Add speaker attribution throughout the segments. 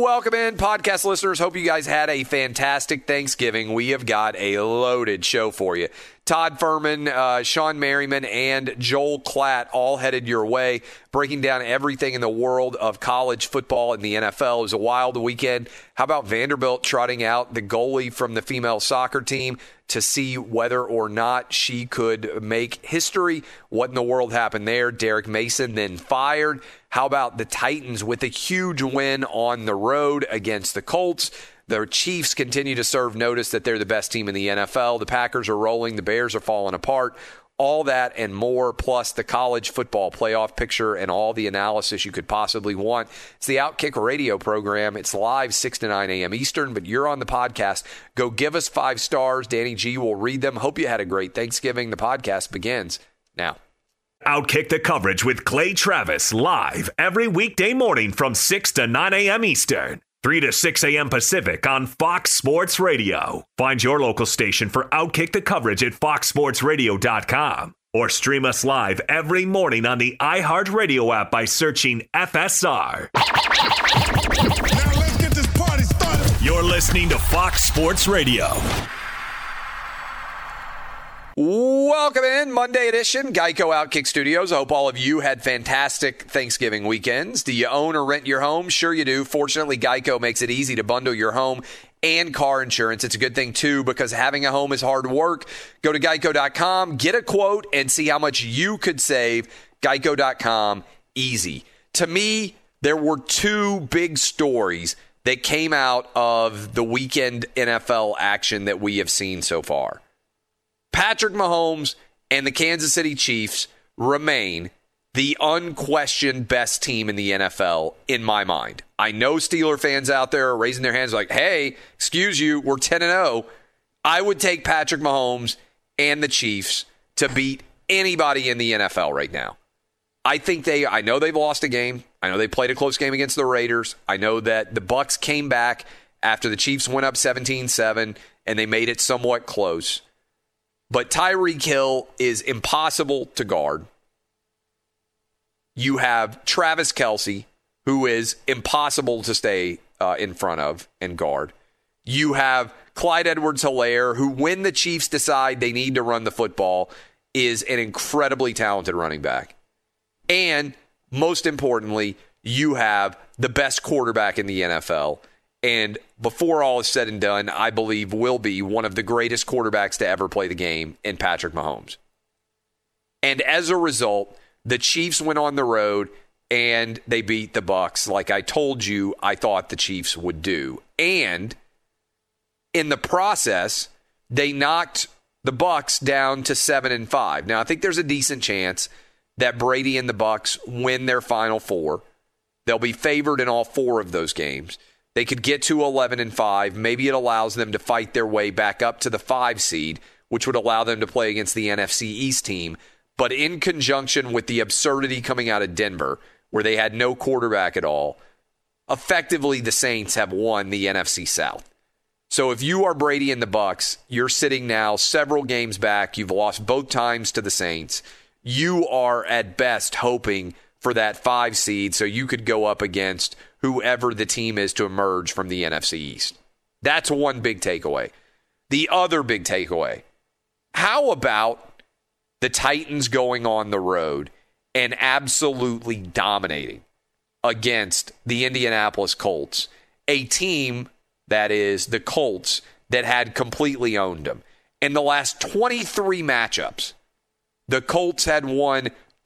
Speaker 1: Welcome in, podcast listeners. Hope you guys had a fantastic Thanksgiving. We have got a loaded show for you. Todd Furman, Sean Merriman, and Joel Klatt all headed your way, breaking down everything in the world of college football and the NFL. It was a wild weekend. How about Vanderbilt trotting out the goalie from the female soccer team to see whether or not she could make history? What in the world happened there? Derek Mason then fired. How about the Titans with a huge win on the road against the Colts? The Chiefs continue to serve notice that they're the best team in the NFL. The Packers are rolling. The Bears are falling apart. All that and more, plus the college football playoff picture and all the analysis you could possibly want. It's the Outkick radio program. It's live 6 to 9 a.m. Eastern, but you're on the podcast. Go give us 5 stars. Danny G will read them. Hope you had a great Thanksgiving. The podcast begins now.
Speaker 2: Outkick the coverage with Clay Travis live every weekday morning from 6 to 9 a.m. Eastern, 3 to 6 a.m. Pacific on Fox Sports Radio. Find your local station for Outkick the coverage at foxsportsradio.com or stream us live every morning on the iHeartRadio app by searching FSR.
Speaker 3: Now let's get this party started.
Speaker 2: You're listening to Fox Sports Radio.
Speaker 1: Welcome in, Monday edition, Geico Outkick Studios. I hope all of you had fantastic Thanksgiving weekends. Do you own or rent your home? Sure you do. Fortunately, Geico makes it easy to bundle your home and car insurance. It's a good thing, too, because having a home is hard work. Go to geico.com, get a quote, and see how much you could save. Geico.com, easy. To me, there were 2 big stories that came out of the weekend NFL action that we have seen so far. Patrick Mahomes and the Kansas City Chiefs remain the unquestioned best team in the NFL, in my mind. I know Steeler fans out there are raising their hands like, hey, excuse you, we're 10-0. I would take Patrick Mahomes and the Chiefs to beat anybody in the NFL right now. I know they've lost a game. I know they played a close game against the Raiders. I know that the Bucs came back after the Chiefs went up 17-7, and they made it somewhat close. But Tyreek Hill is impossible to guard. You have Travis Kelce, who is impossible to stay in front of and guard. You have Clyde Edwards-Helaire, who, when the Chiefs decide they need to run the football, is an incredibly talented running back. And most importantly, you have the best quarterback in the NFL. And before all is said and done, I believe will be one of the greatest quarterbacks to ever play the game in Patrick Mahomes. And as a result, the Chiefs went on the road and they beat the Bucs like I told you I thought the Chiefs would do. And in the process, they knocked the Bucs down to 7-5. Now, I think there's a decent chance that Brady and the Bucs win their Final Four. They'll be favored in all 4 of those games. They could get to 11-5. Maybe it allows them to fight their way back up to the 5 seed, which would allow them to play against the NFC East team. But in conjunction with the absurdity coming out of Denver, where they had no quarterback at all, effectively the Saints have won the NFC South. So if you are Brady and the Bucs, you're sitting now several games back. You've lost both times to the Saints. You are at best hoping for that 5 seed so you could go up against whoever the team is to emerge from the NFC East. That's one big takeaway. The other big takeaway, how about the Titans going on the road and absolutely dominating against the Indianapolis Colts, a team that is the Colts that had completely owned them. In the last 23 matchups, the Colts had won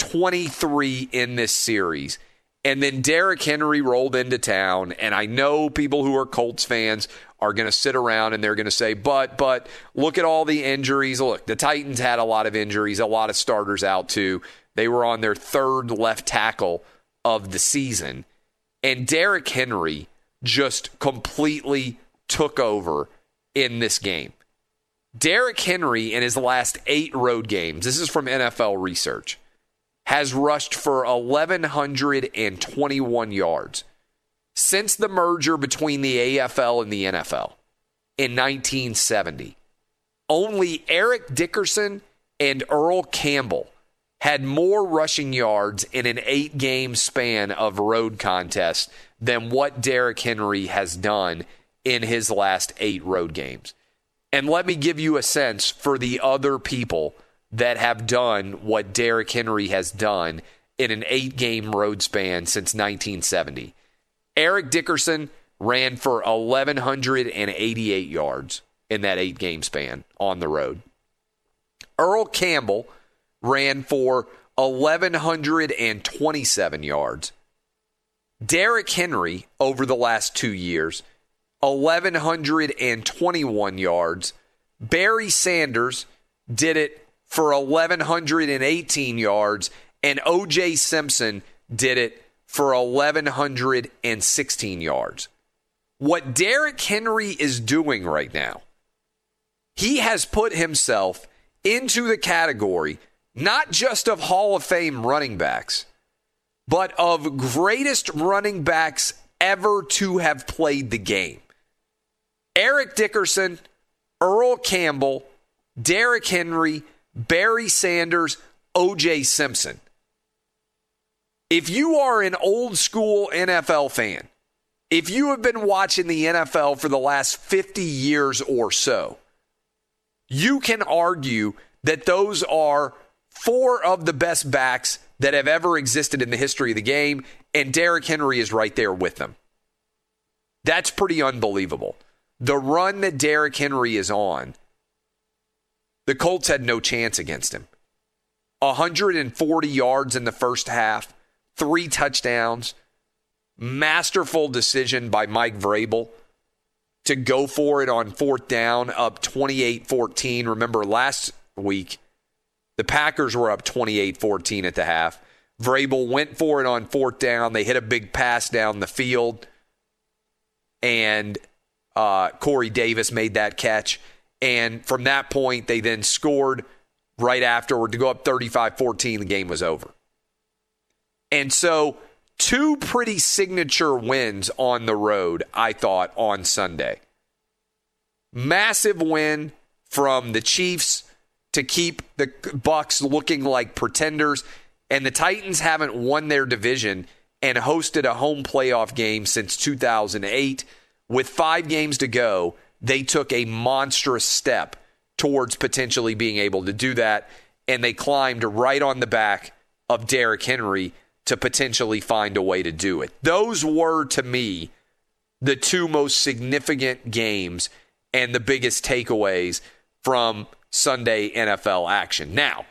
Speaker 1: 23 in this series. And then Derrick Henry rolled into town, and I know people who are Colts fans are going to sit around and they're going to say, but look at all the injuries. Look, the Titans had a lot of injuries, a lot of starters out too. They were on their 3rd left tackle of the season. And Derrick Henry just completely took over in this game. Derrick Henry, in his last 8 road games, this is from NFL Research, has rushed for 1,121 yards since the merger between the AFL and the NFL in 1970. Only Eric Dickerson and Earl Campbell had more rushing yards in an 8-game span of road contests than what Derrick Henry has done in his last 8 road games. And let me give you a sense for the other people that have done what Derrick Henry has done in an 8-game road span since 1970. Eric Dickerson ran for 1,188 yards in that 8-game span on the road. Earl Campbell ran for 1,127 yards. Derrick Henry, over the last 2 years, 1,121 yards. Barry Sanders did it for 1,118 yards, and O.J. Simpson did it for 1,116 yards. What Derrick Henry is doing right now, he has put himself into the category not just of Hall of Fame running backs, but of greatest running backs ever to have played the game. Eric Dickerson, Earl Campbell, Derrick Henry, Barry Sanders, O.J. Simpson. If you are an old school NFL fan, if you have been watching the NFL for the last 50 years or so, you can argue that those are 4 of the best backs that have ever existed in the history of the game, and Derrick Henry is right there with them. That's pretty unbelievable. The run that Derrick Henry is on, the Colts had no chance against him. 140 yards in the first half, 3 touchdowns, masterful decision by Mike Vrabel to go for it on 4th down, up 28-14. Remember last week, the Packers were up 28-14 at the half. Vrabel went for it on 4th down. They hit a big pass down the field, and Corey Davis made that catch. And from that point, they then scored right afterward to go up 35-14. The game was over. And so 2 pretty signature wins on the road, I thought, on Sunday. Massive win from the Chiefs to keep the Bucs looking like pretenders. And the Titans haven't won their division and hosted a home playoff game since 2008. With 5 games to go, they took a monstrous step towards potentially being able to do that, and they climbed right on the back of Derrick Henry to potentially find a way to do it. Those were, to me, the 2 most significant games and the biggest takeaways from Sunday NFL action. Now,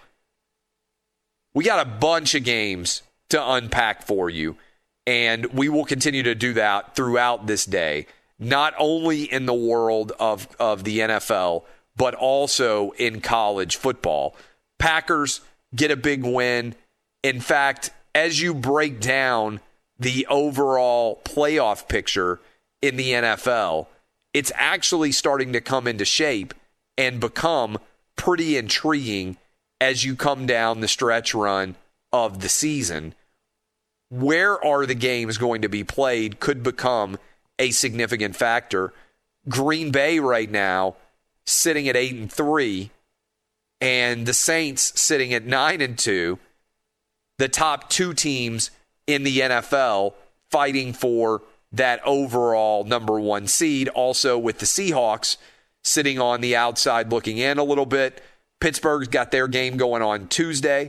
Speaker 1: we got a bunch of games to unpack for you, and we will continue to do that throughout this day, not only in the world of the NFL, but also in college football. Packers get a big win. In fact, as you break down the overall playoff picture in the NFL, it's actually starting to come into shape and become pretty intriguing as you come down the stretch run of the season. Where are the games going to be played could become a significant factor. Green Bay right now sitting at 8-3, and the Saints sitting at 9-2. The top 2 teams in the NFL fighting for that overall number 1 seed. Also with the Seahawks sitting on the outside looking in a little bit. Pittsburgh's got their game going on Tuesday.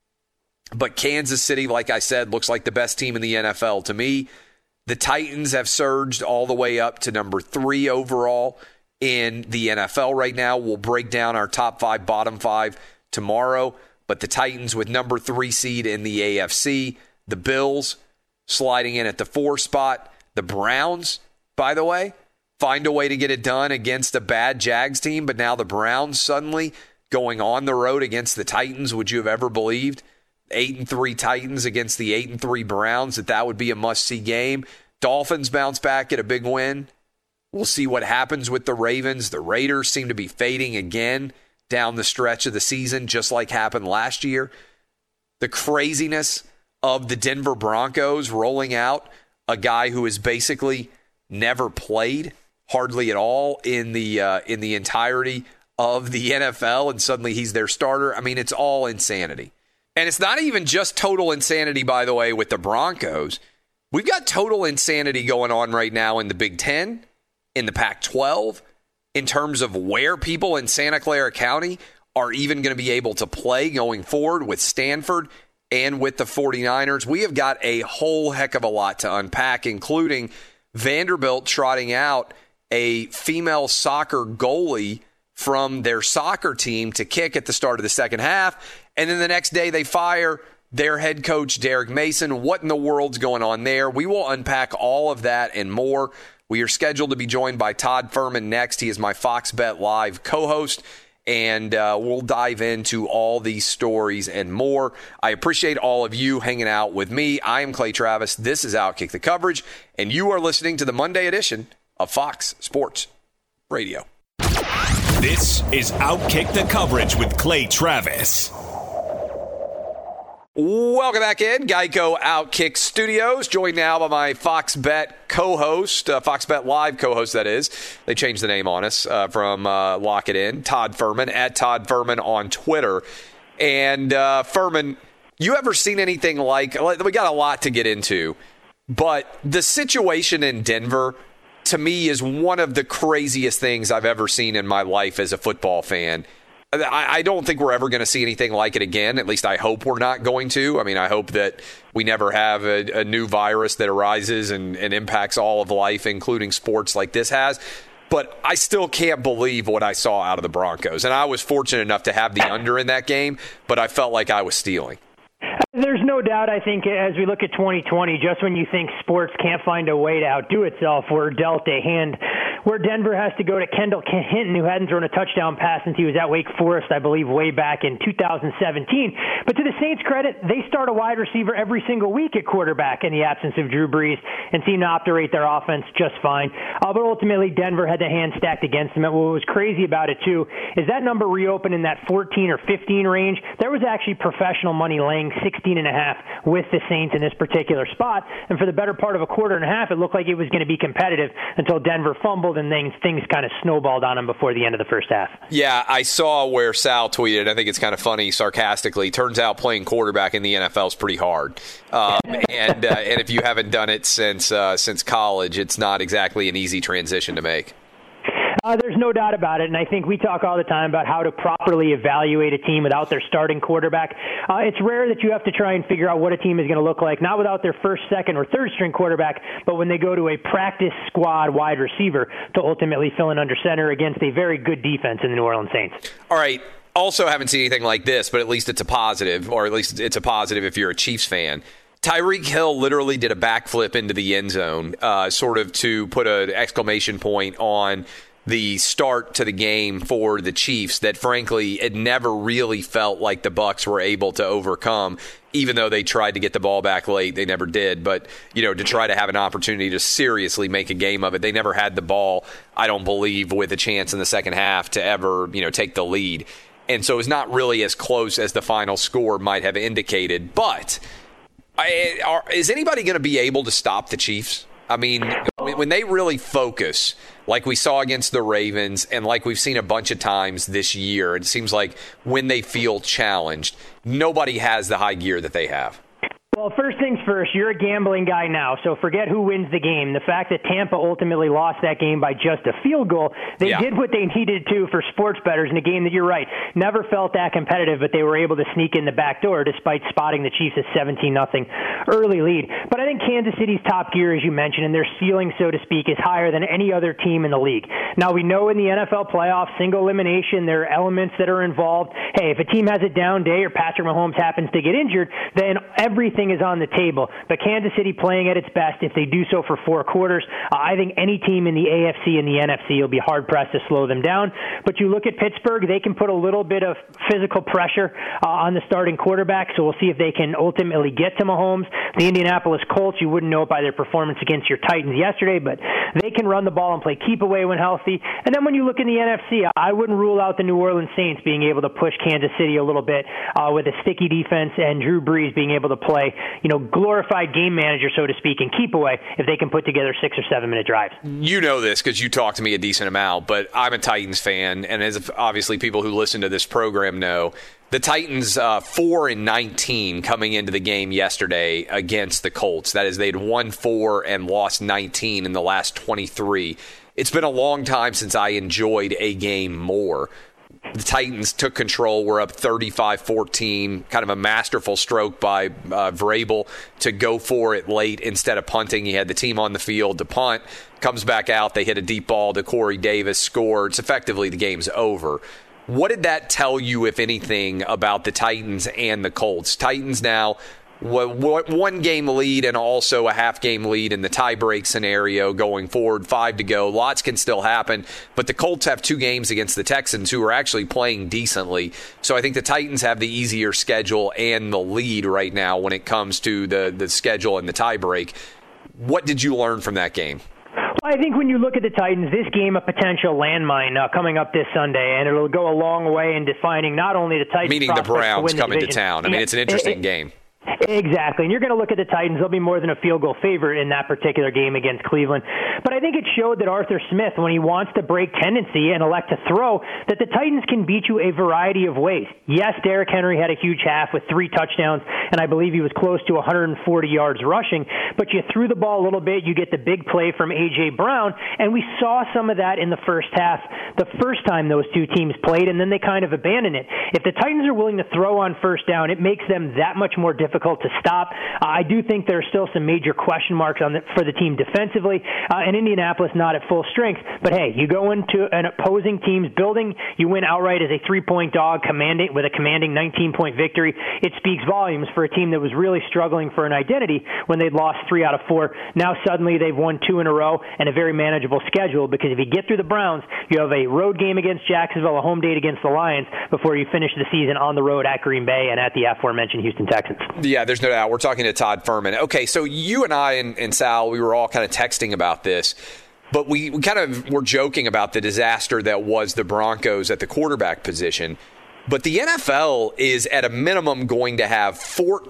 Speaker 1: But Kansas City, like I said, looks like the best team in the NFL to me. The Titans have surged all the way up to number 3 overall in the NFL right now. We'll break down our top 5, bottom 5 tomorrow. But the Titans with number 3 seed in the AFC. The Bills sliding in at the 4 spot. The Browns, by the way, find a way to get it done against a bad Jags team. But now the Browns suddenly going on the road against the Titans. Would you have ever believed 8-3 Titans against the 8-3 Browns, that would be a must-see game? Dolphins bounce back, get a big win. We'll see what happens with the Ravens. The Raiders seem to be fading again down the stretch of the season, just like happened last year. The craziness of the Denver Broncos rolling out a guy who has basically never played hardly at all in the entirety of the NFL, and suddenly he's their starter. I mean, it's all insanity. And it's not even just total insanity, by the way, with the Broncos. We've got total insanity going on right now in the Big Ten, in the Pac-12, in terms of where people in Santa Clara County are even going to be able to play going forward with Stanford and with the 49ers. We have got a whole heck of a lot to unpack, including Vanderbilt trotting out a female soccer goalie from their soccer team to kick at the start of the second half. And then the next day they fire their head coach, Derek Mason. What in the world's going on there? We will unpack all of that and more. We are scheduled to be joined by Todd Furman next. He is my Fox Bet Live co-host, and we'll dive into all these stories and more. I appreciate all of you hanging out with me. I am Clay Travis. This is Outkick the Coverage, and you are listening to the Monday edition of Fox Sports Radio.
Speaker 2: This is Outkick the Coverage with Clay Travis.
Speaker 1: Welcome back in. Geico Outkick Studios, joined now by my Fox Bet co-host, Fox Bet Live co-host, that is. They changed the name on us from Lock It In, Todd Furman, at Todd Furman on Twitter. And Furman, you ever seen anything like, we got a lot to get into, but the situation in Denver, to me, is one of the craziest things I've ever seen in my life as a football fan. I don't think we're ever going to see anything like it again. At least I hope we're not going to. I mean, I hope that we never have a new virus that arises and impacts all of life, including sports, like this has. But I still can't believe what I saw out of the Broncos. And I was fortunate enough to have the under in that game, but I felt like I was stealing.
Speaker 4: There's no doubt, I think, as we look at 2020, just when you think sports can't find a way to outdo itself, we're dealt a hand where Denver has to go to Kendall Hinton, who hadn't thrown a touchdown pass since he was at Wake Forest, I believe, way back in 2017. But to the Saints' credit, they start a wide receiver every single week at quarterback in the absence of Drew Brees and seem to operate their offense just fine. But ultimately, Denver had the hand stacked against them. And what was crazy about it, too, is that number reopened in that 14 or 15 range. There was actually professional money laying 16.5 with the Saints in this particular spot. And for the better part of a quarter and a half, it looked like it was going to be competitive until Denver fumbled and things kind of snowballed on them before the end of the first half.
Speaker 1: Yeah, I saw where Sal tweeted, I think it's kind of funny, sarcastically, turns out playing quarterback in the NFL is pretty hard. And if you haven't done it since college, it's not exactly an easy transition to make.
Speaker 4: There's no doubt about it, and I think we talk all the time about how to properly evaluate a team without their starting quarterback. It's rare that you have to try and figure out what a team is going to look like, not without their first, second, or third-string quarterback, but when they go to a practice squad wide receiver to ultimately fill in under center against a very good defense in the New Orleans Saints.
Speaker 1: All right. Also haven't seen anything like this, but at least it's a positive, or at least it's a positive if you're a Chiefs fan. Tyreek Hill literally did a backflip into the end zone, sort of to put an exclamation point on the start to the game for the Chiefs that, frankly, it never really felt like the Bucs were able to overcome. Even though they tried to get the ball back late, they never did. But, to try to have an opportunity to seriously make a game of it, they never had the ball, I don't believe, with a chance in the second half to ever, take the lead. And so it's not really as close as the final score might have indicated. But is anybody going to be able to stop the Chiefs? I mean, when they really focus, like we saw against the Ravens and like we've seen a bunch of times this year, it seems like when they feel challenged, nobody has the high gear that they have.
Speaker 4: Well, first things first, you're a gambling guy now, so forget who wins the game. The fact that Tampa ultimately lost that game by just a field goal, they did what they needed to for sports bettors in a game that, you're right, never felt that competitive, but they were able to sneak in the back door despite spotting the Chiefs' 17-0 early lead. But I think Kansas City's top gear, as you mentioned, and their ceiling, so to speak, is higher than any other team in the league. Now, we know in the NFL playoffs, single elimination, there are elements that are involved. Hey, if a team has a down day or Patrick Mahomes happens to get injured, then everything is on the table. But Kansas City playing at its best, if they do so for 4 quarters, I think any team in the AFC and the NFC will be hard-pressed to slow them down. But you look at Pittsburgh, they can put a little bit of physical pressure on the starting quarterback, so we'll see if they can ultimately get to Mahomes. The Indianapolis Colts, you wouldn't know it by their performance against your Titans yesterday, but they can run the ball and play keep away when healthy. And then when you look in the NFC, I wouldn't rule out the New Orleans Saints being able to push Kansas City a little bit with a sticky defense and Drew Brees being able to play, glorified game manager, so to speak, and keep away if they can put together 6 or 7 minute drives.
Speaker 1: You know this because you talk to me a decent amount, but I'm a Titans fan, and as obviously people who listen to this program know, The Titans 4-19 coming into the game yesterday against the Colts. That is, they'd won 4 and lost 19 in the last 23. It's been a long time since I enjoyed a game more. The Titans took control. We're up 35-14. Kind of a masterful stroke by Vrabel to go for it late instead of punting. He had the team on the field to punt. Comes back out. They hit a deep ball to Corey Davis. Scored. It's effectively the game's over. What did that tell you, if anything, about the Titans and the Colts? Titans now, one game lead and also a half game lead in the tiebreak scenario going forward, 5 to go. Lots can still happen, but the Colts have 2 games against the Texans, who are actually playing decently. So I think the Titans have the easier schedule and the lead right now when it comes to the schedule and the tiebreak. What did you learn from that game?
Speaker 4: I think when you look at the Titans, this game a potential landmine coming up this Sunday, and it'll go a long way in defining not only the Titans,
Speaker 1: meaning the Browns coming to town. I mean, it's an interesting game.
Speaker 4: Exactly. And you're going to look at the Titans. They'll be more than a field goal favorite in that particular game against Cleveland. But I think it showed that Arthur Smith, when he wants to break tendency and elect to throw, that the Titans can beat you a variety of ways. Yes, Derrick Henry had a huge half with 3 touchdowns, and I believe he was close to 140 yards rushing. But you threw the ball a little bit. You get the big play from A.J. Brown, and we saw some of that in the first half the first time those two teams played, and then they kind of abandoned it. If the Titans are willing to throw on first down, it makes them that much more difficult to stop. I do think there are still some major question marks for the team defensively, and Indianapolis not at full strength. But hey, you go into an opposing team's building, you win outright as a 3-point dog, with a commanding 19-point victory. It speaks volumes for a team that was really struggling for an identity when they'd lost 3 out of 4. Now suddenly they've won 2 in a row and a very manageable schedule, because if you get through the Browns, you have a road game against Jacksonville, a home date against the Lions, before you finish the season on the road at Green Bay and at the aforementioned Houston Texans.
Speaker 1: Yeah, there's no doubt. We're talking to Todd Furman. Okay, so you and I and Sal, we were all kind of texting about this, but we kind of were joking about the disaster that was the Broncos at the quarterback position. But the NFL is at a minimum going to have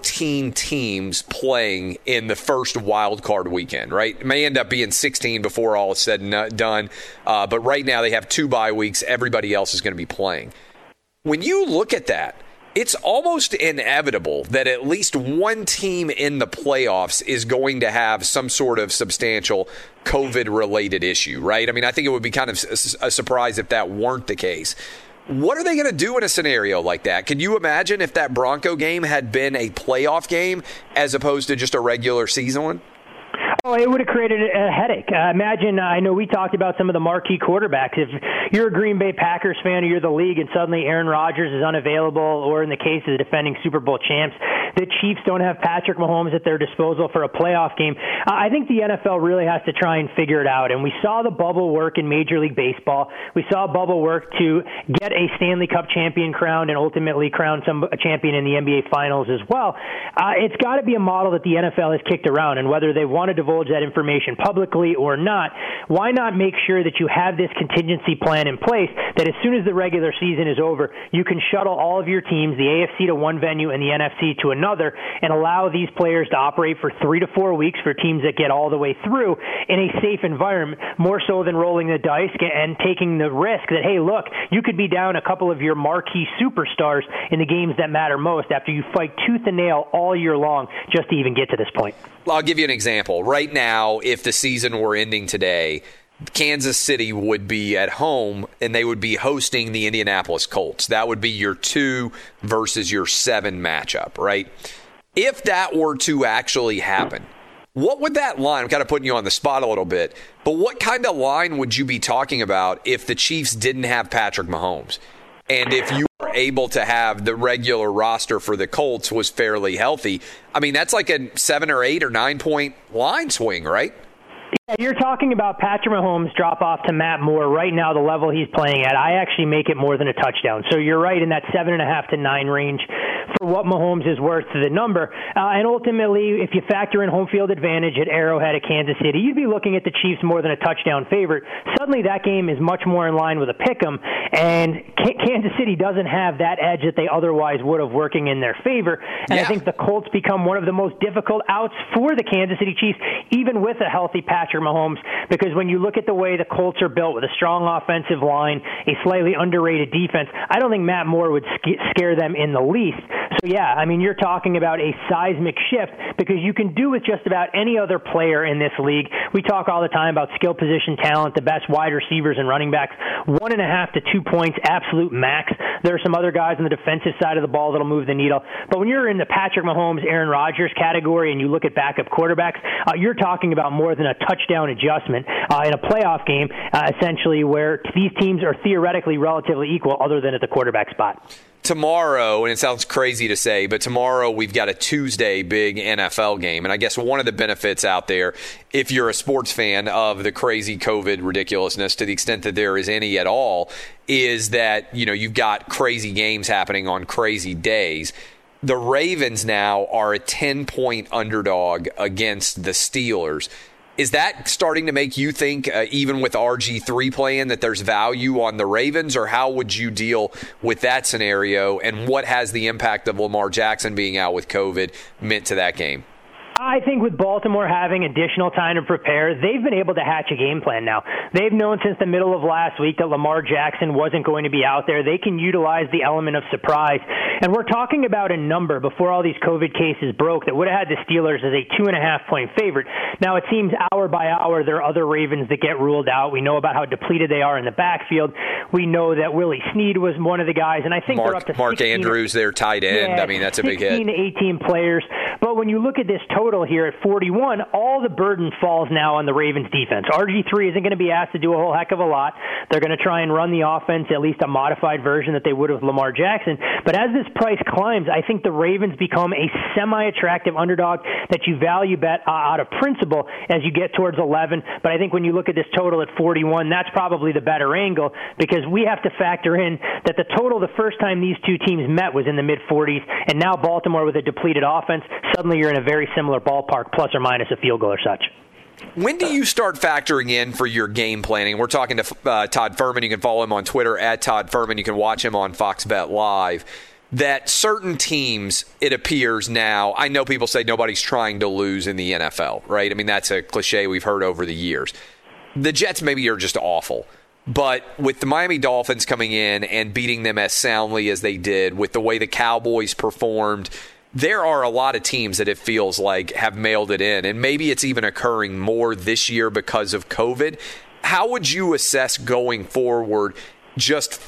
Speaker 1: 14 teams playing in the first wild card weekend, right? It may end up being 16 before all is said and done. But right now they have 2 bye weeks. Everybody else is going to be playing. When you look at that, it's almost inevitable that at least one team in the playoffs is going to have some sort of substantial COVID-related issue, right? I mean, I think it would be kind of a surprise if that weren't the case. What are they going to do in a scenario like that? Can you imagine if that Bronco game had been a playoff game as opposed to just a regular season one?
Speaker 4: Oh, it would have created a headache. Imagine, I know we talked about some of the marquee quarterbacks. If you're a Green Bay Packers fan or you're the league and suddenly Aaron Rodgers is unavailable, or in the case of the defending Super Bowl champs, the Chiefs don't have Patrick Mahomes at their disposal for a playoff game, I think the NFL really has to try and figure it out. And we saw the bubble work in Major League Baseball. We saw a bubble work to get a Stanley Cup champion crowned and ultimately crown a champion in the NBA Finals as well. It's got to be a model that the NFL has kicked around, and whether they want to divulge that information publicly or not, why not make sure that you have this contingency plan in place that as soon as the regular season is over, you can shuttle all of your teams, the AFC to one venue and the NFC to another, and allow these players to operate for 3 to 4 weeks for teams that get all the way through in a safe environment, more so than rolling the dice and taking the risk that, hey, look, you could be down a couple of your marquee superstars in the games that matter most after you fight tooth and nail all year long just to even get to this point.
Speaker 1: I'll give you an example. Right now, if the season were ending today, Kansas City would be at home and they would be hosting the Indianapolis Colts. That would be your 2 versus your 7 matchup, right? If that were to actually happen, what would that line, I'm kind of putting you on the spot a little bit, but what kind of line would you be talking about if the Chiefs didn't have Patrick Mahomes? And if you were able to have the regular roster for the Colts was fairly healthy, I mean, that's like a 7 or 8 or 9 point line swing, right?
Speaker 4: Yeah, you're talking about Patrick Mahomes drop off to Matt Moore right now, the level he's playing at. I actually make it more than a touchdown. So you're right in that 7.5 to 9 range for what Mahomes is worth to the number. And ultimately, if you factor in home field advantage at Arrowhead at Kansas City, you'd be looking at the Chiefs more than a touchdown favorite. Suddenly, that game is much more in line with a pick'em, and Kansas City doesn't have that edge that they otherwise would have working in their favor. And I think the Colts become one of the most difficult outs for the Kansas City Chiefs, even with a healthy Patrick Mahomes, because when you look at the way the Colts are built with a strong offensive line, a slightly underrated defense, I don't think Matt Moore would scare them in the least. So, yeah, I mean, you're talking about a seismic shift because you can do with just about any other player in this league. We talk all the time about skill position talent, the best wide receivers and running backs, 1.5 to 2 points, absolute max. There are some other guys on the defensive side of the ball that'll move the needle. But when you're in the Patrick Mahomes, Aaron Rodgers category and you look at backup quarterbacks, you're talking about more than a touchdown adjustment in a playoff game, essentially, where these teams are theoretically relatively equal other than at the quarterback spot.
Speaker 1: Tomorrow, and it sounds crazy to say, but tomorrow we've got a Tuesday big NFL game. And I guess one of the benefits out there, if you're a sports fan of the crazy COVID ridiculousness, to the extent that there is any at all, is that, you know, you've got crazy games happening on crazy days. The Ravens now are a 10-point underdog against the Steelers. Is that starting to make you think, even with RG3 playing, that there's value on the Ravens, or how would you deal with that scenario, and what has the impact of Lamar Jackson being out with COVID meant to that game?
Speaker 4: I think with Baltimore having additional time to prepare, they've been able to hatch a game plan now. They've known since the middle of last week that Lamar Jackson wasn't going to be out there. They can utilize the element of surprise. And we're talking about a number before all these COVID cases broke that would have had the Steelers as a 2.5-point favorite. Now, it seems hour by hour there are other Ravens that get ruled out. We know about how depleted they are in the backfield. We know that Willie Snead was one of the guys, and I think they're up to
Speaker 1: Mark
Speaker 4: 16,
Speaker 1: Andrews, their tight end.
Speaker 4: Yeah,
Speaker 1: I mean, that's a big hit.
Speaker 4: 16 to 18 players. But when you look at this total here at 41, all the burden falls now on the Ravens defense. RG3 isn't going to be asked to do a whole heck of a lot. They're going to try and run the offense, at least a modified version that they would with Lamar Jackson. But as this price climbs, I think the Ravens become a semi-attractive underdog that you value bet out of principle as you get towards 11. But I think when you look at this total at 41, that's probably the better angle, because we have to factor in that the total the first time these two teams met was in the mid-40s, and now Baltimore with a depleted offense, suddenly you're in a very similar ballpark, plus or minus a field goal or such.
Speaker 1: When do you start factoring in for your game planning? We're talking to Todd Furman. You can follow him on Twitter at Todd Furman. You can watch him on Fox Bet Live. That certain teams, it appears now, I know people say nobody's trying to lose in the NFL, right? I mean, that's a cliche we've heard over the years. The Jets maybe are just awful. But with the Miami Dolphins coming in and beating them as soundly as they did, with the way the Cowboys performed, there are a lot of teams that it feels like have mailed it in, and maybe it's even occurring more this year because of COVID. How would you assess going forward just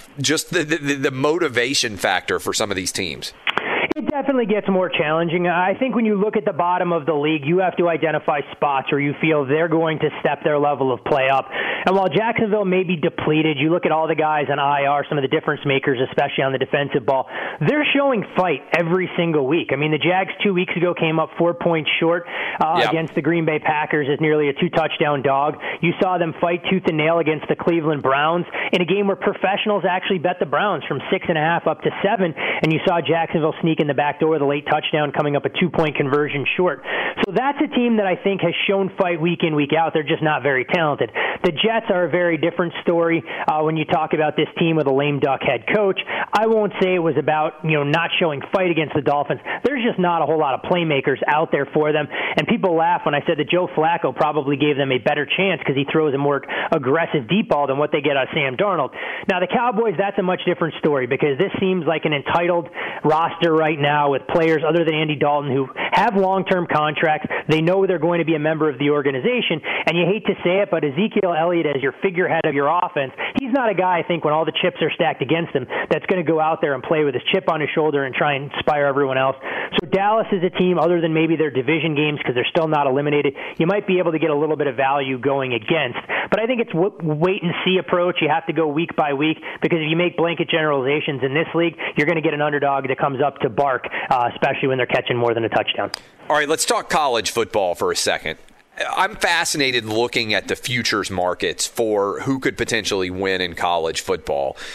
Speaker 1: the motivation factor for some of these teams?
Speaker 4: It definitely gets more challenging. I think when you look at the bottom of the league, you have to identify spots where you feel they're going to step their level of play up. And while Jacksonville may be depleted, you look at all the guys on IR, some of the difference makers, especially on the defensive ball, they're showing fight every single week. I mean, the Jags 2 weeks ago came up 4 points short against the Green Bay Packers as nearly a 2-touchdown dog. You saw them fight tooth and nail against the Cleveland Browns in a game where professionals actually bet the Browns from 6.5 up to 7, and you saw Jacksonville sneak in the back door, the late touchdown coming up a 2-point conversion short. So that's a team that I think has shown fight week in, week out. They're just not very talented. The Jets are a very different story when you talk about this team with a lame duck head coach. I won't say it was about not showing fight against the Dolphins. There's just not a whole lot of playmakers out there for them. And people laugh when I said that Joe Flacco probably gave them a better chance because he throws a more aggressive deep ball than what they get out of Sam Darnold. Now, the Cowboys, that's a much different story because this seems like an entitled roster right now with players other than Andy Dalton who have long-term contracts. They know they're going to be a member of the organization. And you hate to say it, but Ezekiel Elliott as your figurehead of your offense, he's not a guy, I think, when all the chips are stacked against him, that's going to go out there and play with his chip on his shoulder and try and inspire everyone else. So Dallas is a team, other than maybe their division games because they're still not eliminated, you might be able to get a little bit of value going against. But I think it's wait-and-see approach. You have to go week by week because if you make blanket generalizations in this league, you're going to get an underdog that comes up to bark, especially when they're catching more than a touchdown.
Speaker 1: All right, let's talk college football for a second. I'm fascinated looking at the futures markets for who could potentially win in college football.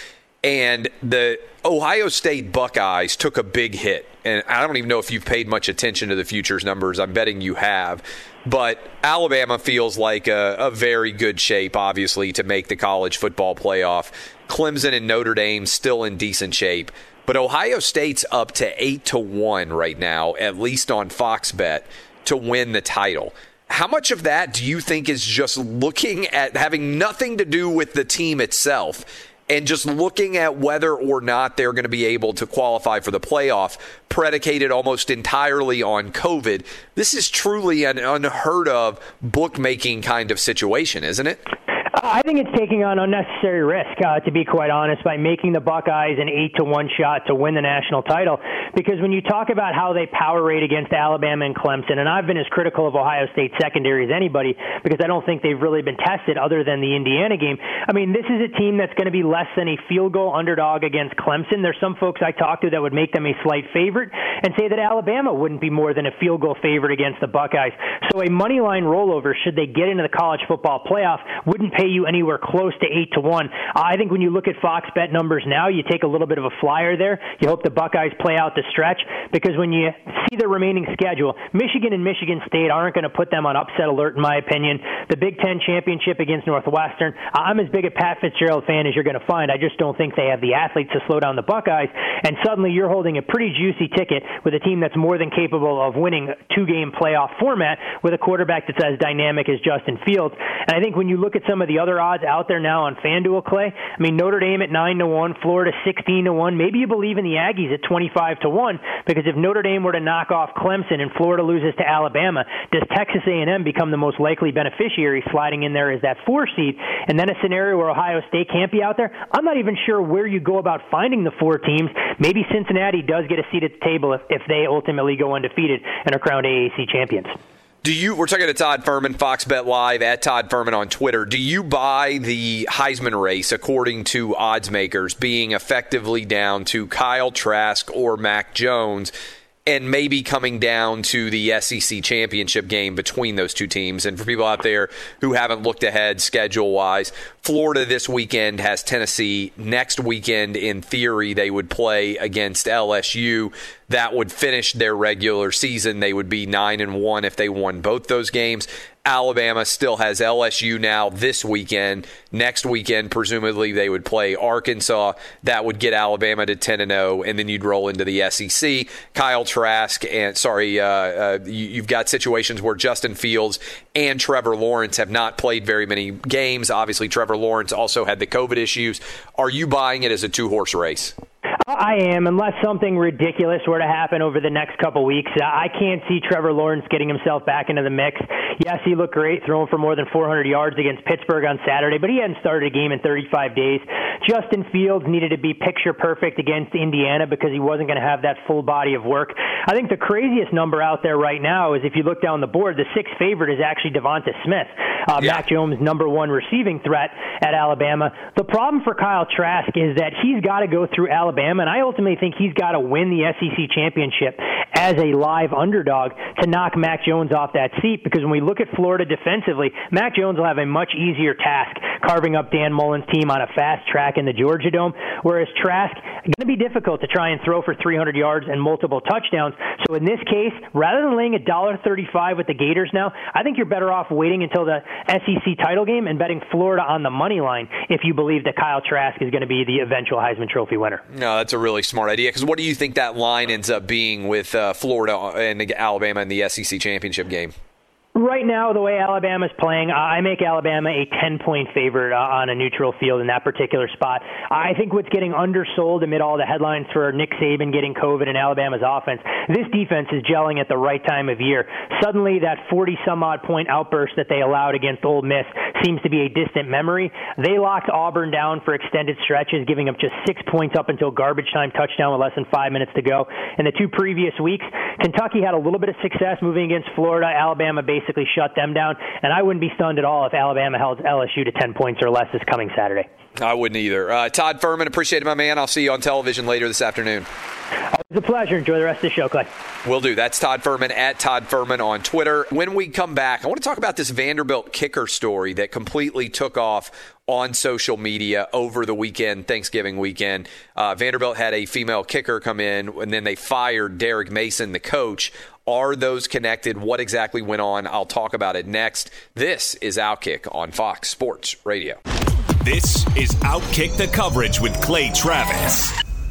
Speaker 1: And the Ohio State Buckeyes took a big hit. And I don't even know if you've paid much attention to the futures numbers. I'm betting you have. But Alabama feels like a very good shape, obviously, to make the college football playoff. Clemson and Notre Dame still in decent shape. But Ohio State's up to 8-1 right now, at least on Fox Bet, to win the title. How much of that do you think is just looking at having nothing to do with the team itself and just looking at whether or not they're going to be able to qualify for the playoff, predicated almost entirely on COVID? This is truly an unheard of bookmaking kind of situation, isn't it?
Speaker 4: I think it's taking on unnecessary risk, to be quite honest, by making the Buckeyes an 8-1 shot to win the national title. Because when you talk about how they power rate against Alabama and Clemson, and I've been as critical of Ohio State secondary as anybody because I don't think they've really been tested other than the Indiana game. I mean, this is a team that's going to be less than a field goal underdog against Clemson. There's some folks I talked to that would make them a slight favorite and say that Alabama wouldn't be more than a field goal favorite against the Buckeyes. So a money line rollover, should they get into the college football playoff, wouldn't pay you anywhere close to 8-1. I think when you look at Fox Bet numbers now, you take a little bit of a flyer there. You hope the Buckeyes play out the stretch, because when you see the remaining schedule, Michigan and Michigan State aren't going to put them on upset alert, in my opinion. The Big Ten championship against Northwestern, I'm as big a Pat Fitzgerald fan as you're going to find. I just don't think they have the athletes to slow down the Buckeyes, and suddenly you're holding a pretty juicy ticket with a team that's more than capable of winning a two-game playoff format with a quarterback that's as dynamic as Justin Fields. And I think when you look at some of the other odds out there now on FanDuel, Clay, I mean, Notre Dame at 9-1, Florida 16-1. Maybe you believe in the Aggies at 25-1, because if Notre Dame were to knock off Clemson and Florida loses to Alabama, does Texas A&M become the most likely beneficiary sliding in there as that 4 seed? And then a scenario where Ohio State can't be out there, I'm not even sure where you go about finding the 4 teams. Maybe Cincinnati does get a seat at the table if they ultimately go undefeated and are crowned AAC champions.
Speaker 1: We're talking to Todd Furman, Fox Bet Live, at Todd Furman on Twitter. Do you buy the Heisman race, according to odds makers, being effectively down to Kyle Trask or Mac Jones, and maybe coming down to the SEC championship game between those two teams? And for people out there who haven't looked ahead schedule-wise, Florida this weekend has Tennessee. Next weekend, in theory, they would play against LSU. That would finish their regular season. They would be 9-1 if they won both those games. Alabama still has LSU now this weekend. Next weekend, presumably, they would play Arkansas. That would get Alabama to 10-0, and then you'd roll into the SEC. Kyle Trask, you've got situations where Justin Fields and Trevor Lawrence have not played very many games. Obviously, Trevor Lawrence also had the COVID issues. Are you buying it as a 2-horse race?
Speaker 4: I am, unless something ridiculous were to happen over the next couple weeks. I can't see Trevor Lawrence getting himself back into the mix. Yes, he looked great, throwing for more than 400 yards against Pittsburgh on Saturday, but he hadn't started a game in 35 days. Justin Fields needed to be picture perfect against Indiana because he wasn't going to have that full body of work. I think the craziest number out there right now is, if you look down the board, the 6th favorite is actually Devonta Smith, Mac Jones' number 1 receiving threat at Alabama. The problem for Kyle Trask is that he's got to go through Alabama, and I ultimately think he's got to win the SEC championship as a live underdog to knock Mac Jones off that seat, because when we look at Florida defensively, Mac Jones will have a much easier task carving up Dan Mullen's team on a fast track in the Georgia Dome, whereas Trask, going to be difficult to try and throw for 300 yards and multiple touchdowns. So in this case, rather than laying $1.35 with the Gators now, I think you're better off waiting until the SEC title game and betting Florida on the money line if you believe that Kyle Trask is going to be the eventual Heisman Trophy winner.
Speaker 1: No, that's a really smart idea, because what do you think that line ends up being with Florida and Alabama in the SEC championship game?
Speaker 4: Right now, the way Alabama's playing, I make Alabama a 10-point favorite on a neutral field in that particular spot. I think what's getting undersold amid all the headlines for Nick Saban getting COVID and Alabama's offense, this defense is gelling at the right time of year. Suddenly, that 40-some-odd point outburst that they allowed against Ole Miss seems to be a distant memory. They locked Auburn down for extended stretches, giving up just 6 points up until garbage time touchdown with less than 5 minutes to go. In the 2 previous weeks, Kentucky had a little bit of success moving against Florida. Alabama basically shut them down, and I wouldn't be stunned at all if Alabama held LSU to 10 points or less this coming Saturday.
Speaker 1: I wouldn't either. Todd Furman, appreciate it, my man. I'll see you on television later this afternoon.
Speaker 4: Always It's a pleasure. Enjoy the rest of the show, Clay.
Speaker 1: Will do. That's Todd Furman at Todd Furman on Twitter. When we come back, I want to talk about this Vanderbilt kicker story that completely took off on social media over the weekend, Thanksgiving weekend. Vanderbilt had a female kicker come in, and then they fired Derek Mason, the coach. Are those connected? What exactly went on? I'll talk about it next. This is Outkick on Fox Sports Radio.
Speaker 2: This is Outkick the Coverage with Clay Travis.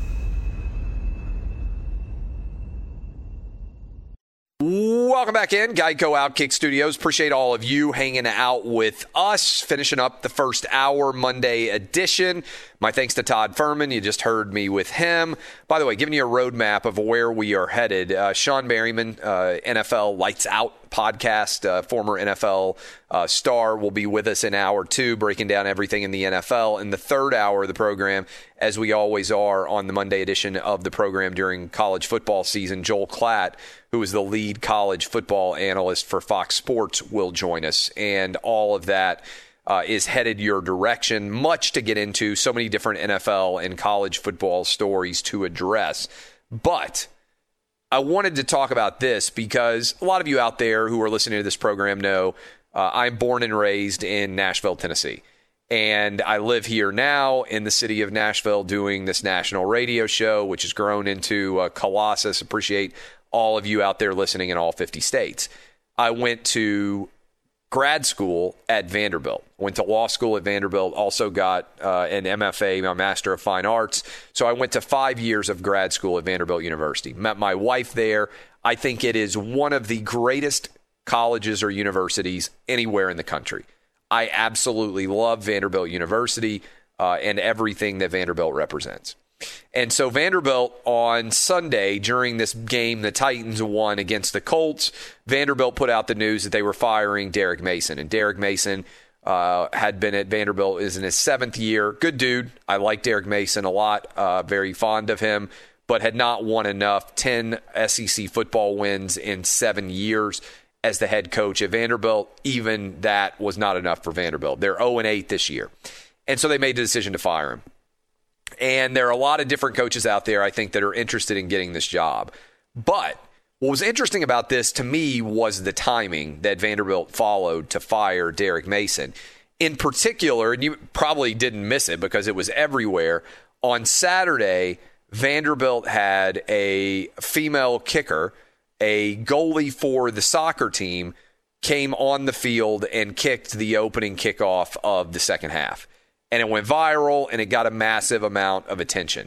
Speaker 1: Welcome back in, Geico Outkick Studios. Appreciate all of you hanging out with us, finishing up the first hour Monday edition. My thanks to Todd Furman. You just heard me with him. By the way, giving you a roadmap of where we are headed. Sean Berryman, NFL Lights Out podcast, former NFL star, will be with us in hour 2, breaking down everything in the NFL. In the third hour of the program, as we always are on the Monday edition of the program during college football season, Joel Klatt, who is the lead college football analyst for Fox Sports, will join us. And all of that is headed your direction. Much to get into, so many different NFL and college football stories to address. But I wanted to talk about this because a lot of you out there who are listening to this program know I'm born and raised in Nashville, Tennessee. And I live here now in the city of Nashville doing this national radio show, which has grown into a colossus. Appreciate all of you out there listening in all 50 states. I went to grad school at Vanderbilt, went to law school at Vanderbilt, also got an MFA, my Master of Fine Arts. So I went to 5 years of grad school at Vanderbilt University. Met my wife there. I think it is one of the greatest colleges or universities anywhere in the country. I absolutely love Vanderbilt University and everything that Vanderbilt represents. And so Vanderbilt on Sunday, during this game the Titans won against the Colts, Vanderbilt put out the news that they were firing Derek Mason. And Derek Mason had been at Vanderbilt, is in his 7th year. Good dude. I like Derek Mason a lot. Very fond of him, but had not won enough. 10 SEC football wins in 7 years as the head coach at Vanderbilt. Even that was not enough for Vanderbilt. They're 0-8 this year. And so they made the decision to fire him. And there are a lot of different coaches out there, I think, that are interested in getting this job. But what was interesting about this to me was the timing that Vanderbilt followed to fire Derek Mason. In particular, and you probably didn't miss it because it was everywhere, on Saturday, Vanderbilt had a female kicker, a goalie for the soccer team, came on the field and kicked the opening kickoff of the second half. And it went viral, and it got a massive amount of attention.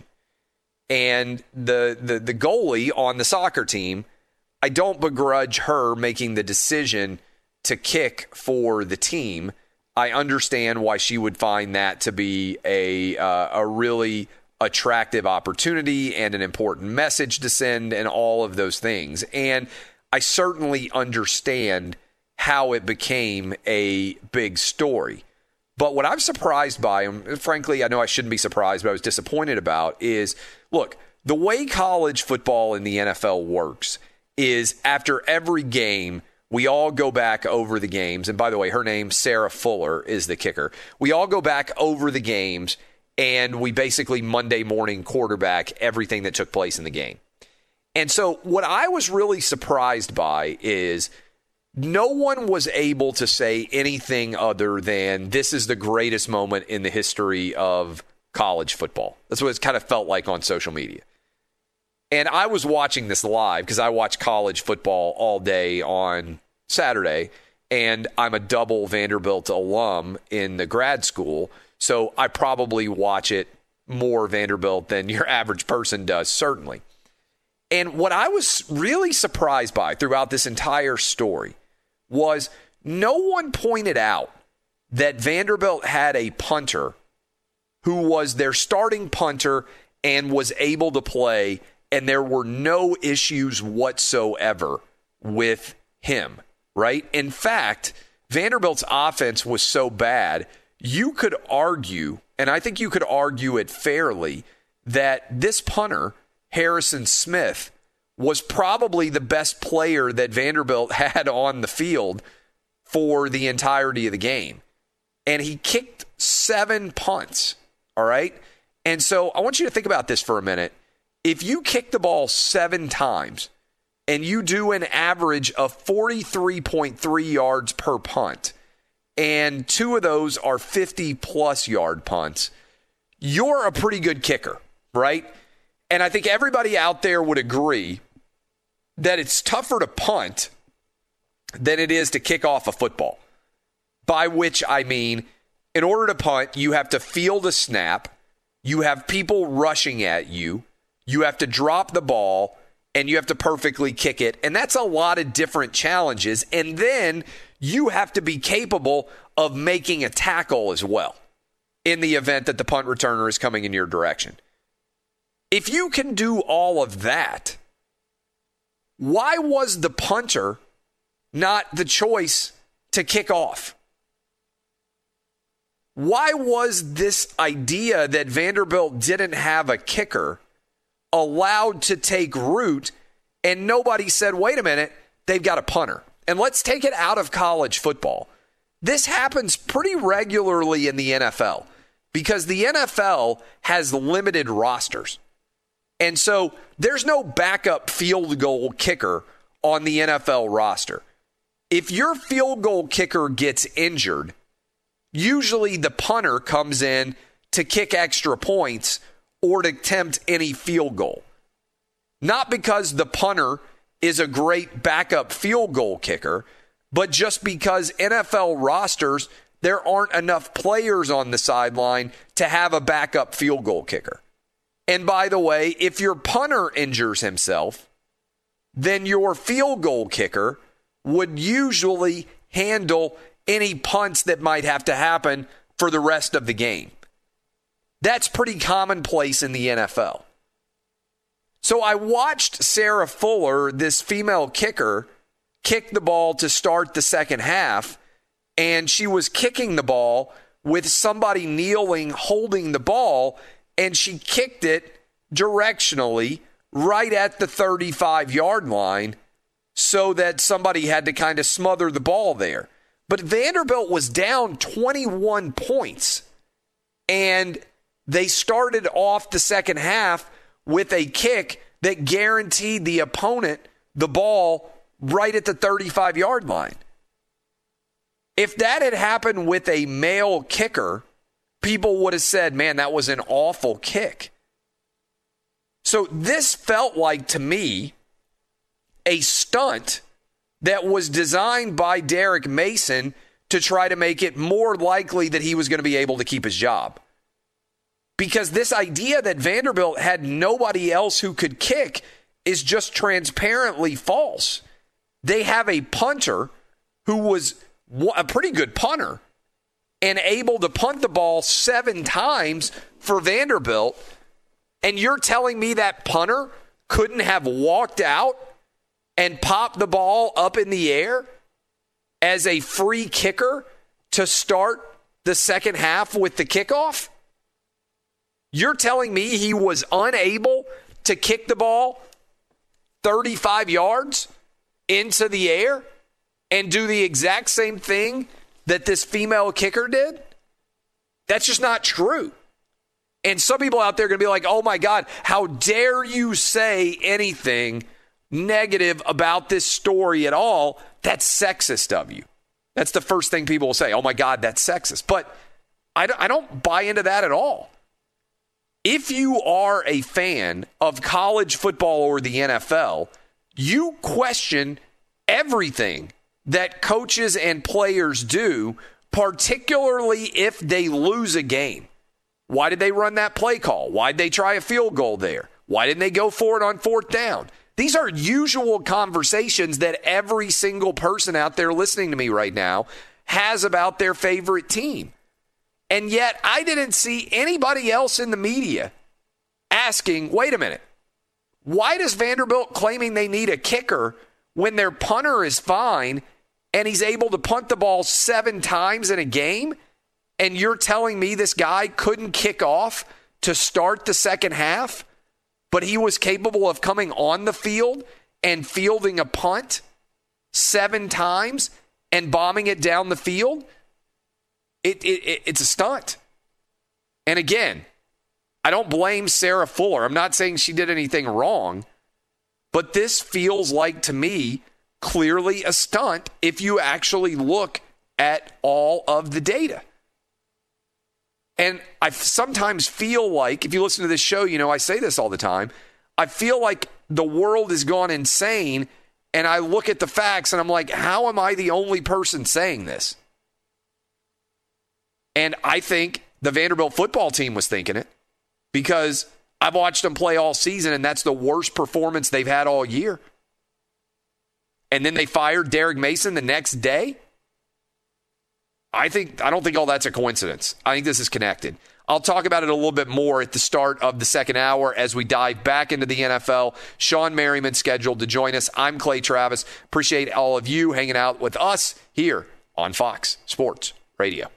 Speaker 1: And the goalie on the soccer team, I don't begrudge her making the decision to kick for the team. I understand why she would find that to be a really attractive opportunity and an important message to send and all of those things. And I certainly understand how it became a big story. But what I'm surprised by, and frankly, I know I shouldn't be surprised, but I was disappointed about, is, look, the way college football in the NFL works is after every game, we all go back over the games. And by the way, her name, Sarah Fuller, is the kicker. We all go back over the games, and we basically Monday morning quarterback everything that took place in the game. And so what I was really surprised by is no one was able to say anything other than this is the greatest moment in the history of college football. That's what it kind of felt like on social media. And I was watching this live because I watch college football all day on Saturday, and I'm a double Vanderbilt alum in the grad school, so I probably watch it more Vanderbilt than your average person does, certainly. And what I was really surprised by throughout this entire story was no one pointed out that Vanderbilt had a punter who was their starting punter and was able to play, and there were no issues whatsoever with him, right? In fact, Vanderbilt's offense was so bad, you could argue, and I think you could argue it fairly, that this punter, Harrison Smith, was probably the best player that Vanderbilt had on the field for the entirety of the game. And he kicked 7 punts, all right? And so I want you to think about this for a minute. If you kick the ball 7 times and you do an average of 43.3 yards per punt, and 2 of those are 50-plus yard punts, you're a pretty good kicker, right? And I think everybody out there would agree that it's tougher to punt than it is to kick off a football. By which I mean, in order to punt, you have to field a snap, you have people rushing at you, you have to drop the ball, and you have to perfectly kick it. And that's a lot of different challenges. And then you have to be capable of making a tackle as well in the event that the punt returner is coming in your direction. If you can do all of that, why was the punter not the choice to kick off? Why was this idea that Vanderbilt didn't have a kicker allowed to take root and nobody said, wait a minute, they've got a punter? And let's take it out of college football. This happens pretty regularly in the NFL because the NFL has limited rosters. And so there's no backup field goal kicker on the NFL roster. If your field goal kicker gets injured, usually the punter comes in to kick extra points or to attempt any field goal. Not because the punter is a great backup field goal kicker, but just because NFL rosters, there aren't enough players on the sideline to have a backup field goal kicker. And by the way, if your punter injures himself, then your field goal kicker would usually handle any punts that might have to happen for the rest of the game. That's pretty commonplace in the NFL. So I watched Sarah Fuller, this female kicker, kick the ball to start the second half, and she was kicking the ball with somebody kneeling, holding the ball, and she kicked it directionally right at the 35-yard line so that somebody had to kind of smother the ball there. But Vanderbilt was down 21 points, and they started off the second half with a kick that guaranteed the opponent the ball right at the 35-yard line. If that had happened with a male kicker, people would have said, man, that was an awful kick. So this felt like, to me, a stunt that was designed by Derek Mason to try to make it more likely that he was going to be able to keep his job. Because this idea that Vanderbilt had nobody else who could kick is just transparently false. They have a punter who was a pretty good punter and able to punt the ball 7 times for Vanderbilt. And you're telling me that punter couldn't have walked out and popped the ball up in the air as a free kicker to start the second half with the kickoff? You're telling me he was unable to kick the ball 35 yards into the air and do the exact same thing that this female kicker did? That's just not true. And some people out there are going to be like, oh my God, how dare you say anything negative about this story at all? That's sexist of you. That's the first thing people will say. Oh my God, that's sexist. But I don't buy into that at all. If you are a fan of college football or the NFL, you question everything that coaches and players do, particularly if they lose a game. Why did they run that play call? Why did they try a field goal there? Why didn't they go for it on 4th down? These are usual conversations that every single person out there listening to me right now has about their favorite team. And yet I didn't see anybody else in the media asking, wait a minute, why does Vanderbilt claiming they need a kicker when their punter is fine and he's able to punt the ball 7 times in a game? And you're telling me this guy couldn't kick off to start the second half, but he was capable of coming on the field and fielding a punt 7 times and bombing it down the field? It's a stunt. And again, I don't blame Sarah Fuller. I'm not saying she did anything wrong, but this feels like, to me, clearly a stunt if you actually look at all of the data. And I sometimes feel like, if you listen to this show, I say this all the time, I feel like the world has gone insane, and I look at the facts and I'm like, how am I the only person saying this? And I think the Vanderbilt football team was thinking it, because I've watched them play all season, and that's the worst performance they've had all year. And then they fired Derek Mason the next day. I don't think all that's a coincidence. I think this is connected. I'll talk about it a little bit more at the start of the second hour as we dive back into the NFL. Sean Merriman scheduled to join us. I'm Clay Travis. Appreciate all of you hanging out with us here on Fox Sports Radio.